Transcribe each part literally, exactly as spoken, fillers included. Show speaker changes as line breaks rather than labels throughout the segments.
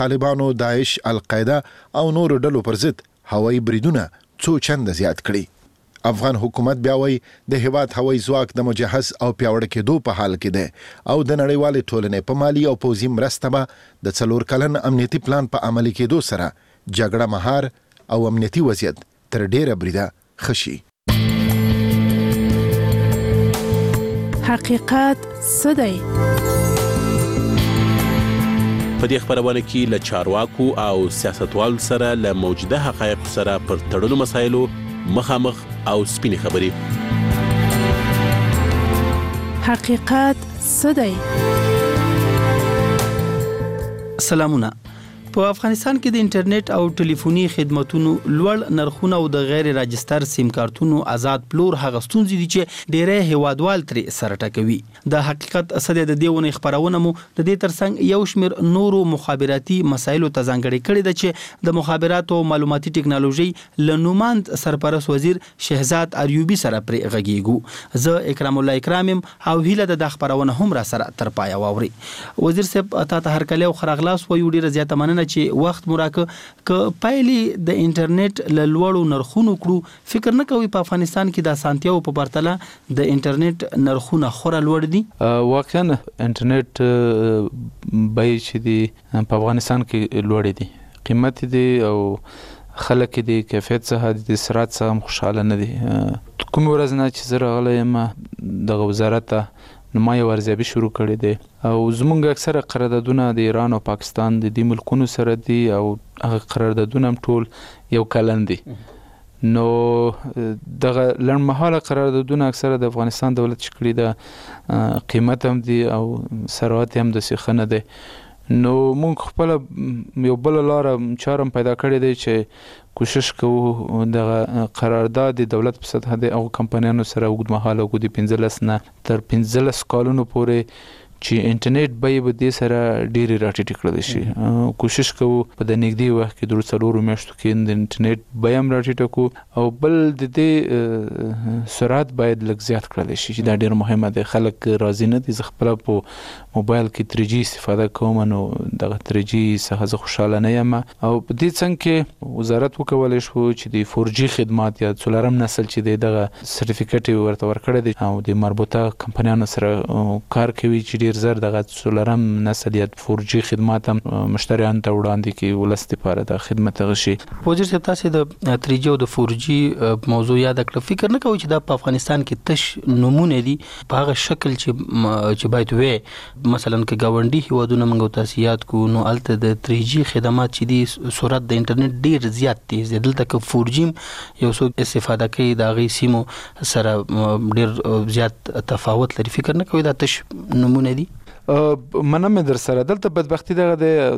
طالبانو داعش، القاعده او نور ډلو پر ضد هوایي بریدونه څو چنده زیات کړي. افغان حکومت بیا وایي د هیواد هوایي ځواک د مجهز او پیاوړي کېدو په حال کې دی او د نړیوالې ټولنې په مالي او پوځي مرسته به د څلور کلن امنیتي پلان په عملي کېدو سره جګړه مهار او امنیتي وضعیت تر ډیره بریده ښه شي.
حقیقت څه دی؟
په دې خبرونه کې له چارواکو او سیاستوالو سره له موجوده حقایقو سره پر تړلو مسایلو مخامخ او سپینې خبرې.
حقیقت څه دی؟
سلامونه. په افغانستان کې د انټرنیټ او ټلیفوني خدماتونو لوړ نرخونه او د غیر راجستر سیم کارتونو آزاد پلور هغه ستونزې دي چې ډېری هیوادوال ترې سره ټکوي. د حقیقت څه د دې ونې خبرونه مو د دې ترڅنګ یو شمېر نورو مخابراتي مسایلو ته ځانګړې کړې ده چې د مخابراتو او معلوماتي ټکنالوژي له نوماند سرپرست وزیر شهزاد اریوبي سره پرې غږیږو. زه اکرام الله اکرامم او هیله د خبرونه هم را سره تر پایه واوري. وزیر صاحب تاسو هر کله خو راغلاس و یو ډیره زیاته مننه چې وخت مراکه ک پایلې د انټرنیټ له لوړو نرخونو کړو. فکر نه کوي په افغانستان کې د اسانتیاو په پرتله د انټرنیټ نرخونه خورا لوړ دي؟
واقعا انټرنیټ بیې چې دي په افغانستان کې لوړ دي، قیمت دي او خلک دي کیفیت څخه د سرعت څخه خوشاله نه دي. کوم ورځ نه چې زه راغلی یم د وزارت نو ما یو ارزیابي شروع کړې ده او زمونږ اکثره قراردادونه د ایران او پاکستان د دې ملکونو سره دي او هغه قراردادونه هم ټول یو کلن دي. نو دغه لنډمهاله قراردادونه اکثره د افغانستان دولت چې کړي ده قیمت هم دي او ثروت هم داسې ښه نه دی. نو مونږ خپله یو بله لاره چاره پیدا کړې دی چې کوشش کوو دغه قرارداد د دولت په سطحه د هغو کمپنیانو سره اوږدمهاله وګړو د پنځلس نه تر پنځلس کالونو پورې چې انټرنیټ بیې به دې سره ډېرې راټیټې کړلی شي. کوشش کوو په د نږدې وخت کې درو څلورو میاشتو کې د انټرنیټ بیه هم راټیټه کړو او بل د دې سرعت باید لږ زیات کړلی شي چې دا ډېر مهمه دی. خلک راضي نه دي. زه خپله په موبایل کې تری جي استفاده کوم نو دغه تری جي څخه زه خوشحاله نه یم او په دې څنګ کې وزارت وکولی شو چې د فور جي خدمات یا څلورم نسل چې دی دغه سرټیفیکټ یې ورته ورکړی دی او د مربوطه کمپنیانو سره کار کوي چې ډېر زر دغه څلورم نسل یا فور جي خدمات هم مشتریانو ته وړاندې کړي ولس دپاره د خدمت هغه شي.
وزیر صاحب تاسې د تری جي او د فور جي موضوع یاد کړه. فکر نه کوئ چې دا په افغانستان کې تش نمونه دي په هغه شکل چې چې باید وي؟ مثلا که ګاونډي هیوادونه موږ تاسو یاد کو نو الته د تری جي خدمات چې دي سرعت د انټرنیټ ډیر زیات تیز دی. دلته که فور جي یو څوک استفاده کوي د هغې سیمو سره ډیر زیات تفاوت لري. فکر نه کوئ دا تش نمونه دي؟
منم در سره دلته بدبختی دغه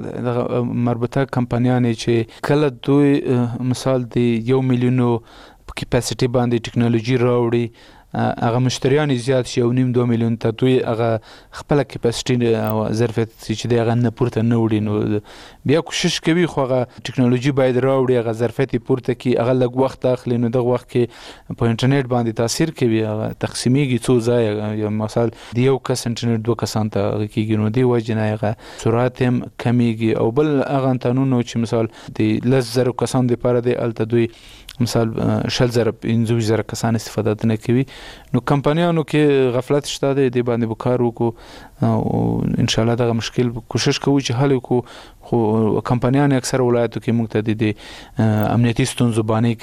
د مربوطه کمپنیانې چې کله دوی مثال د یو میلیونو کیپاسټي باندې ټکنالوژي راوړي هغه مشتریان زیات شي او نیم دوه میلیون ته دوی هغه خپله کیپاسټي او ظرفیت چې دی هغه نه پورته نه وړي نو بیا کوشش کوي خو هغه ټکنالوژي باید راوړي هغه ظرفیت یې پورته کړي هغه لږ وخت اخلي نو دغه وخت کې په انټرنیټ باندې تاثیر کوي هغه تقسیمیږي څو ځایه یا مثال د یو کس انټرنیټ دوه کسان ته هغه کېږي نو دې وجې نه هغه سرعت هم کمیږي او بل هغه انتنونه چې مثال د لس زرو کسانو دپاره دی هلته دوی مثال شل زره پنځه ویشت زره کسان استفاده نه کوي نو کمپنیانو کې غفلت شته دی دې باندې به کار وکړو او انشاءالله دغه مشکل کوشش کوو چې حل وکړو خو کمپنیان اکثر ولایتو کې موږ ته د امنیتي ستونزو بانې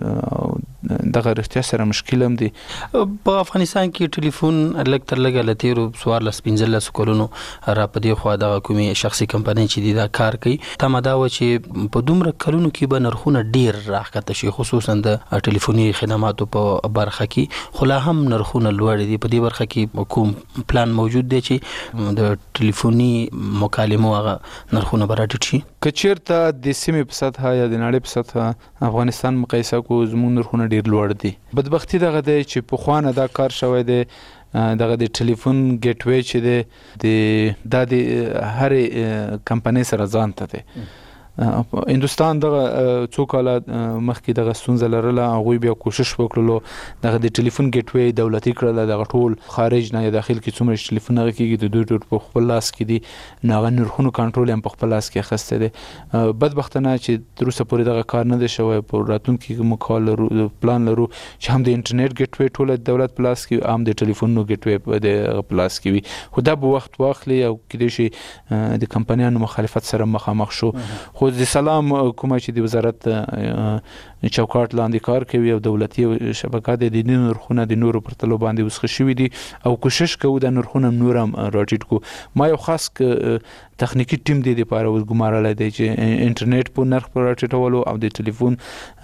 کوي دغه رښتیا سره مشکل هم دی.
په افغانستان کې ټلیفون لږ تر لږه له تېرو څوارلس پنځلسو کلونو را په دې خوا دغه کومې شخصي کمپنۍ چې دي دا کار کوي تمه دا وه چې په دومره کلونو کې به نرخونه ډېر راښکته شي خصوصا د ټلیفوني خدماتو په برخه کې خو لا هم نرخونه لوړ دي. په دې برخه کې کوم پلان موجود دی چې د ټلیفوني مکالمو هغه نرخونه راټیټ شي؟
که چېرته د سیمې په سطحه یا د نړۍ په سطحه افغانستان مقایسه کړو زموږ نرخونه ډېر لوړ دي. بدبختي دغه دی چې پخوا نه دا کار شوی دی دغه د ټلیفون ګیټ وی چې دی د دا د هرې کمپنۍ سره ځان ته دی هندستان دغه څو کاله مخکې دغه ستونزه لرله، هغوی بیا کوشش وکړلو دغه د ټلیفون ګیټ وی دولتي کړله، دغه ټول خارج نه یا داخل کې څومره ټلیفون هغه کېږي د دوی ټول په خپل لاس کې دي، نو هغه نرخونو کنټرول هم په خپل لاس کې اخیستی دی. بدبختانه چې تر اوسه پورې دغه کار نه دی شوی. په راتلونکي کې موږ کار لرو پلان لرو چې هم د انټرنیټ ګیټ وی ټوله دولت په لاس کې، هم د ټلیفونونو ګیټ وی د په لاس کې وي، خو دا به وخت واخلي او کېدای شي د کمپنیانو مخالفت سره مخامخ شو. خو د سلام کومه چې د وزارت چوکاټ لاندې کار کوي او دولتي شبکه د دې نرخونه د نورو پر تلو باندې وسخه شوي دي او کوشش کوو د نرخونه نور هم راټیټ کړو. ما یو خاص تخنیکی ټیم دی د پاره وګمارل دی چې انټرنیټ په نرخ پر راټیټولو او د ټلیفون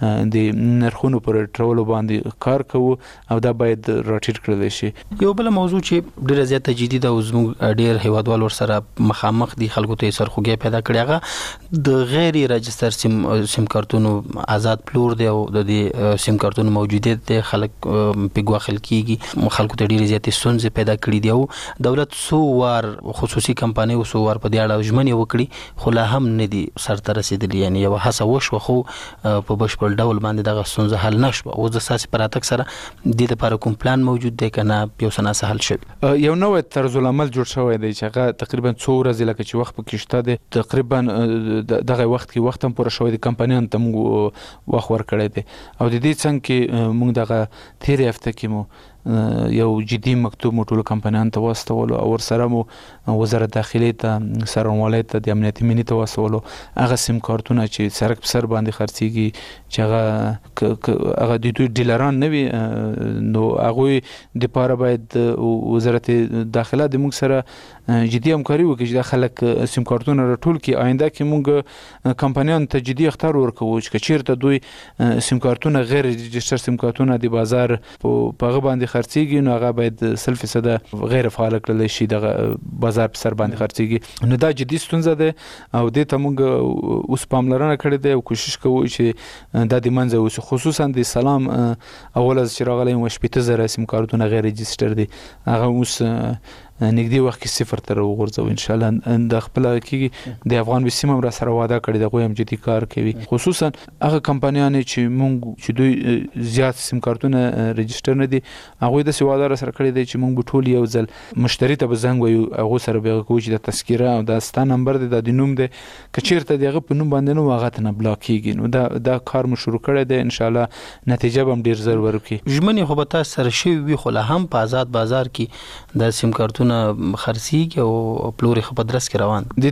د نرخونو پر راټیټولو باندې کار کوو او دا باید راټیټ کړل شي.
یو بل موضوع چې ډیره زیاته جدي ده او زموږ ډیر هیوادوال ورسره مخامخ دي، خلکو ته سرخوږی پیدا کړی هغه د غیر راجستر سیم سیم کارتونو آزاد پلور دی او د دې سیم کارتونو موجودیت دی، خلک په ګواخل کیږي، خلکو ته ډیره زیاتې ستونزې پیدا کړې دي او دولت سو وار خصوصي کمپنۍ او سو وار په دې اړه ژمنې وکړي خو لا هم نه دي سرته رسیدلي، یعنی یو هڅه وشوه خو په بشپړ ډول باندې دغه ستونزه حل نشوه. اوس د ساسي پراتک سره د دې لپاره کوم پلان موجود دی که نه یو څه ناسه حل شوی؟
یو نوی طرز العمل جوړ شوی دی چې هغه تقریبا څو ورځې لکه چې وخت پکې شته دی، تقریبا دغه وخت کې وخت هم پوره شوی دی، کمپنیانو ته موږ وخت ورکړی دی او د دې څنګ کې موږ دغه تېرې هفته کې مو یو جدي مکتوب مو ټولو کمپنیانو ته واستولو او ورسره مو وزارت داخلي ته، څارنوالۍ ته، د امنیتي مینې ته واستولو. هغه سیم کارتونه چې سرک په سر باندې خرڅېږي چې هغه هغه د دوی ډیلران نه وي، نو هغوی دپاره باید وزارت داخله د موږ سره جدي همکاري وکړي چې دا خلک سیم کارتونه راټول کړي. آینده کې موږ کمپنیانو ته جدي اخطار ورکوو چې که چېرته دوی سیم کارتونه غیر رجسټر سیم کارتونه د بازار په هغه باندې خرڅېږي نو هغه باید سل فیصده غیر فعال کړلی شي، دغه بازار په سر باندې خرڅېږي. نو دا جدي ستونزه ده او دې ته موږ اوس پاملرنه کړې ده او کوشش کوو چې دا د منځه یوسو. خصوصا د سلام اول از چې راغلی وه شپېته زره سیم کارتونه غیر رجسټر دي، هغه اوس نږدې وخت کې صفر ته راوغورځوو انشاءالله. د خپله کېږي د افغان وسیم هم را سره واده کړې ده، هغوی هم جدي کار کوي. خصوصا هغه کمپنیانې چې موږ چې دوی زیات سیم کارتونه رجسټر نه دي، هغوی داسې واده را سره کړې دی چې موږ به ټول یو ځل مشتري ته به زنګ وایو، هغو سره به هغه کوو چې دا تذکیره او دا ستا نمبر دی، دا د نوم دی، که چېرته د هغه په نوم باندې نه و هغه ته نه بلاک کېږي. نو دا دا کار مو شروع کړی دی، انشاءالله نتیجه به هم ډېر زر ورکړي.
ژمنې خو به تاسو سره شوي وي خو لا هم په آزاد بازار کې دا سیم کارتونه خرڅېږي او پلور یې ښه په درس کې روان
د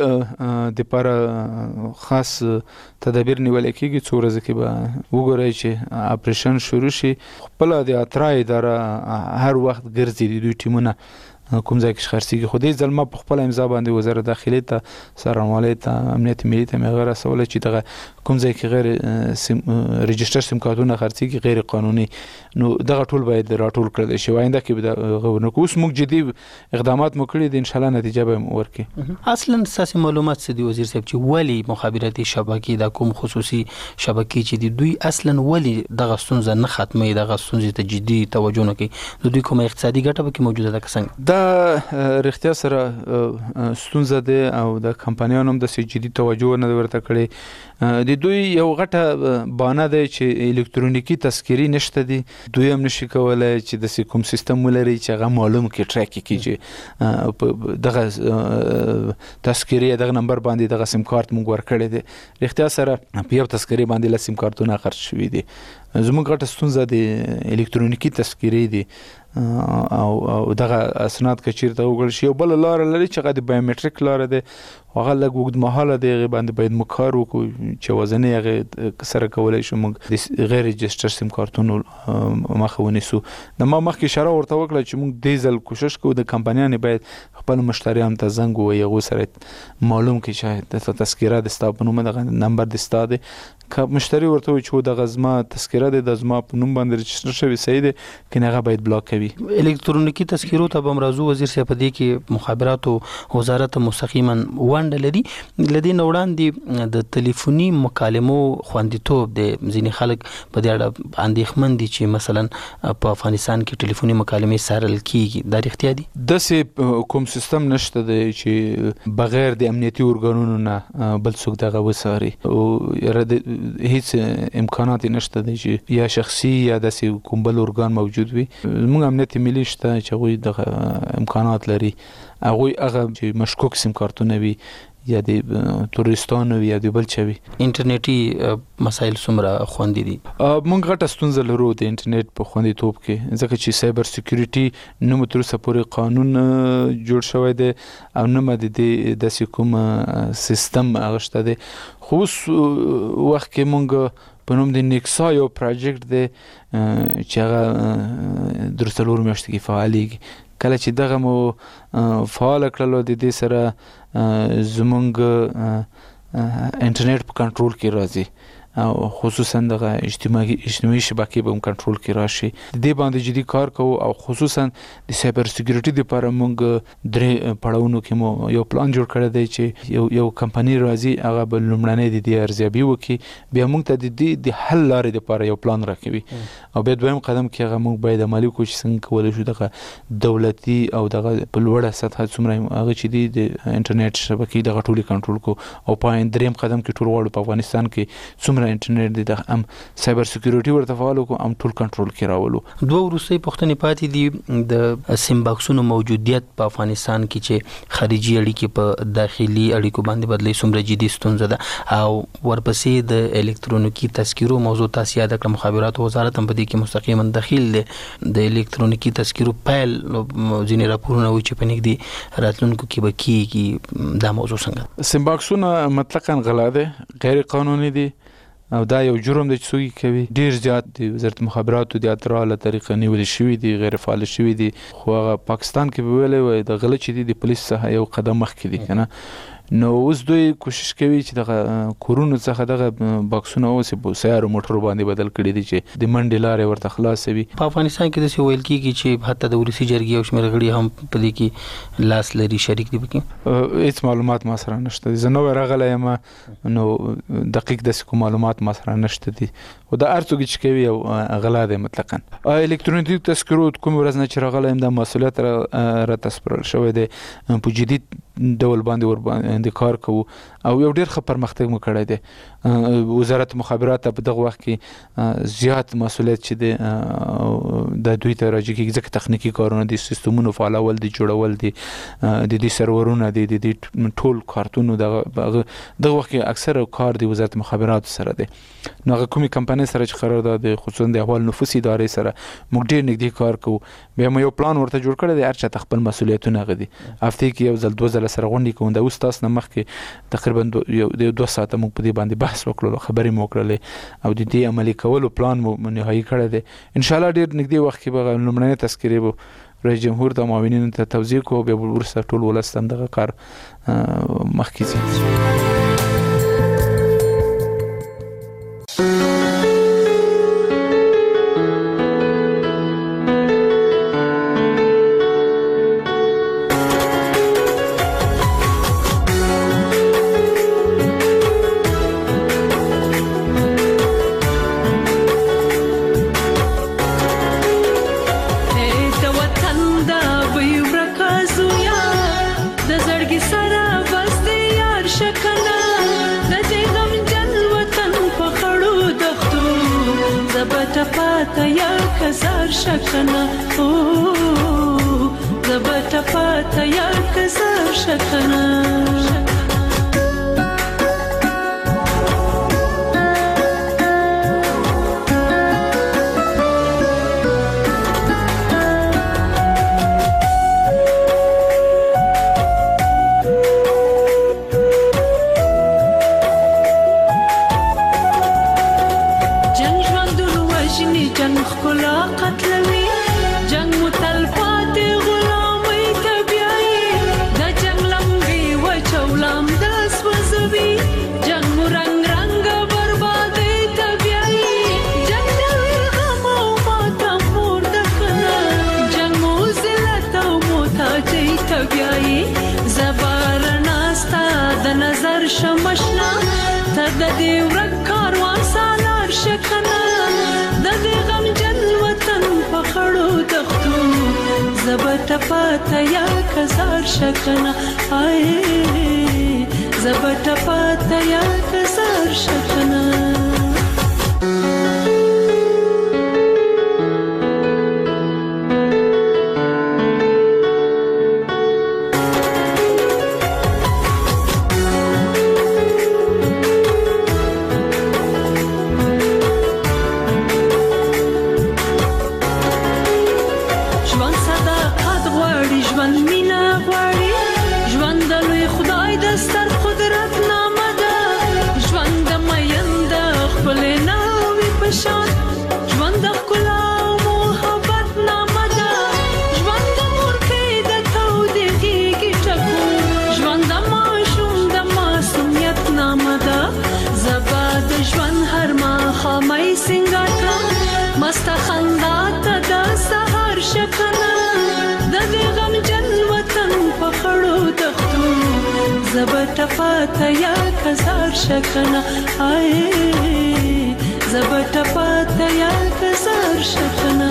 دې دپاره خاص تدابیر نیول کېږي. څو ورځې کې به وګورئ چې اپریشن شروع شي. خپله د اترا اداره هر وخت ګرځي د دوی ټیمونه کوم ځای کې خرڅېږي، خو دې ځل ما په خپله امضا باندې وزارت داخلي ته، څارنوالۍ ته، امنیتي ملي ته مې هغه رسولی چې دغه کوم ځای کې غیر سیم رجسټر سیم کارتونه خرڅېږي غیر قانوني، نو دغه ټول باید راټول کړلی شي. آینده کې به دغه ونه کړو. اوس موږ جدي اقدامات مو کړي دي، انشاءالله نتیجه به یې ورکړي.
اصلا ستاسې معلومات څه دي وزیر صاحب چې ولې مخابراتي شبکې دا کوم خصوصي شبکې چې دي دوی اصلا ولې دغه ستونزه نه ختموي، دغه ستونزې ته جدي توجه نه کوي؟ د دوی کومه اقتصادي ګټه پکې موجوده ده که څنګه؟
دا رښتیا سره ستونزه ده او د کمپنیانو هم داسې جدي توجه نه ورته کړې. د دوی یو غټه بانه ده چې الکترونیکي تذکیرې نشته دي، دوی هم نشي کولی چې داسې کوم سیستم ولري چې هغه معلوم کړي ټریک کړي چې دغه تذکیرې دغه نمبر باندې دغه سیم کارت موږ ورکړی دی. رښتیا سره په یو تذکیرې باندې لس سیم کارتونه خرڅ شوي دي. زموږ غټه ستونزه د الکترونیکي تذکیرې دي او دغه اسناد که چېرته وګړل شي. یو بله لاره لري چې هغه د بایومټریک لاره دی، هغه لږ اوږدمهاله دی، هغې باندې باید موږ کار وکړو چې یوازینۍ هغې سره کولی شو موږ د غیر رجسټر سیم کارتونو مخه ونیسو. د ما مخکې اشاره ورته وکړه چې موږ دې ځل کوشش کوو د کمپنیانې باید خپلو مشتریانو ته زنګ ووایي، هغو سره معلوم کړي چې د تذکیره د ستا په نوم دغه نمبر د ستا دی. که مشتری ورته وایي چې دغه زما تذکیره دی، د زما په نوم باندې رجسټر شوي صحیح دی، که هغه باید بلاک کوي.
الکترونیکي تذکیرو ته به هم راځو وزیر صاحب. په دې کې مخابراتو وزارت مستقیما ونډه ونډه لري. لدې نه وړاندې د ټلیفوني مکالمو خوندیتوب د ځینې خلک په دې اړه اندېښمن دي چې مثلا په افغانستان کې ټلیفوني مکالمې څارل کیږي. دا رښتیا دي؟
داسې کوم سیستم نشته دی چې بغیر د امنیتي ارګانونو نه بل څوک دغه وڅاري او هیڅ امکانات نشته دی چې یا شخصي یا داسې کوم بل ارګان موجود وي. موږ امنیت ملي شته چې هغوی دغه امکانات لري، هغوی هغه چې مشکوک سیم کارتونه وي یا د تورستانو یا د بل چا وي.
انټرنیټي مسایل څومره خوندي دي؟
موږ غټه ستونزه لرو د انټرنیټ په خوندیتوب کې، ځکه چې سایبر سکیورټي نه مو تر اوسه پورې قانون جوړ شوی دی او نه مو د دې داسې کوم سیستم هغه شته دی. خو اوس وخت کې موږ په نوم د نیکسا یو پروجیکټ دی چې هغه در څلور میاشتې کې فعالېږي. کله چې دغه مو فعال کړلو د دې سره زمونږ انټرنیټ په کنټرول کې راځي او خصوصا دغه اجتماعي اجتماعي شبکې به هم کنټرول کې راشي. د دې باندې جدي کار کوو او خصوصا د سایبر سکیورټي لپاره موږ درې پړاوونو کې مو یو پلان جوړ کړی دی چې یو یو کمپنی راځي هغه به لومړنۍ د دې ارزیابي وکړي، بیا موږ ته د دې د حل لارې لپاره یو پلان راکوي او بیا دویم قدم کې هغه موږ باید عملي وکړو چې څنګه کولی شو دغه دولتي او دغه په لوړه سطحه څومره هغه چې دي د انټرنیټ شبکې دغه ټولې کنټرول کړو او په دریم قدم کې ټول غواړو په افغانستان کې څومره انټرنیټ دی د هم سایبر سکیورټي ورته فعال کو هم ټول کنټرول کې راولو.
دوه وروستۍ پوښتنې پاتې دي. د سیم باکسونو موجودیت په افغانستان کې چې خارجي اړیکې په داخلي اړیکو باندې بدلې څومره جدي ستونزه ده او ورپسې د الکترونیکي تذکیرو موضوع تاسو یاد کړم، مخابراتو وزارت هم په دې کې مستقیما دخیل دی. د الکترونیکي تذکیرو پیل ځینې راپورونه وایي چې په نږدې راتلونکو کې به کیږي. دا موضوع څنګه؟
سیم باکسونه مطلقاً غلا دي، غیر قانوني دي او دا یو جرم دی چې څوک کوي. ډیر زیات د وزارت مخابراتو د اترا له طریقه نیول شوی دي، غیر فعال شوی دي. خو هغه پاکستان کې ویلې وای د غلط چې د پولیس څخه یو قدم مخکې دي کنه. نو اوس دوی کوشش کوي چې دغه کورونو څخه دغه باکسونه اوس په سیارو موټرو باندې بدل کړي دي چې د منډې لارې ورته خلاص وي.
په افغانستان کې د ویل کېږي چې حتی د ولسی جرګې او شمېر غړي هم په دې کې لاس لري، شریک دي پکې.
هیڅ معلومات ما سره نشته. زه نو راغلی یم نو دقیق داسې کوم معلومات ما سره نشته دي او دا هر څوک چې کوي او غلا دی مطلقاً. الکترونیکي تذکرو کوم ورځ نه چې راغلی یم دا مسؤلیت را تسپارل شوی دی، په جدي ډول باندې ور باندې کار کوو او یو ډیر ښه پرمختګ مو کړی دی. وزارت مخابرات په دغه وخت کې زیات مسؤلیت چې دی د دوی ته راځي کې ځکه تخنیکی کارونه دي، سیستمونو فعالول دي، جوړول دي، د دې سرورونه دي، د دې ټول کارتونو دغه دغه وخت کې اکثره کار دی وزارت مخابرات سره دی. نو هغه کومې کمپنۍ سره چې قرارداد دی خصوصا د احوال نفوس ادارې سره موږ ډیر نږدې کار کوو. بیا مو یو پلان ورته جوړ کړی دی، هر چا خپل مسؤلیتونه غدي. هفته کې یو ځل دوه ځله سره غونډې کوو. دا اوس تاسو نه مخکې تقریبا یو دوه ساعته موږ په دې باندې بحث وکړو، خبرې مو وکړلې او د دې عملي کولو پلان مو نهایی کړی دی. ان شاء الله ډیر نږدې وخت کې به لومړنۍ تذکرې به رئیس جمهور ته معاونینو ته توضیح کوو، بیا وروسته ټول ولس ته دغه کار مخکې ځي.
شکنه ته د دې ورک کاروان سالار شکنه د دې غمجن وطن په خړو دښتو زه به ټپه ته یا کزار شکنه آی زه به ټپه ته یا کزار شکنه مسته خندا ته د سهار شکنه د دې غمجن وطن په خړو دښتو زه به ټپه ته یا کزار شکنه آی زه به ټپه ته یا کزار شکنه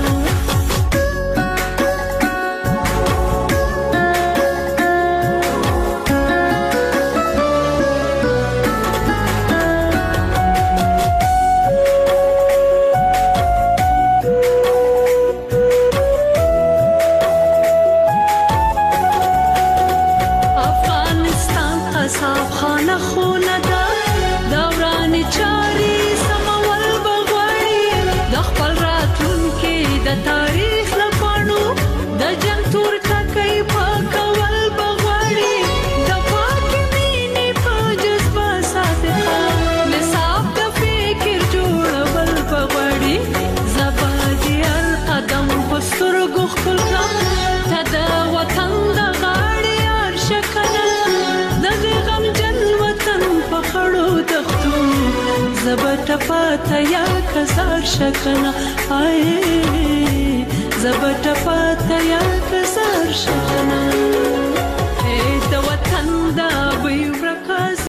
زه به ټپه ته یا کزار شکنه آی زه به ټپه ته یا کزار شکنه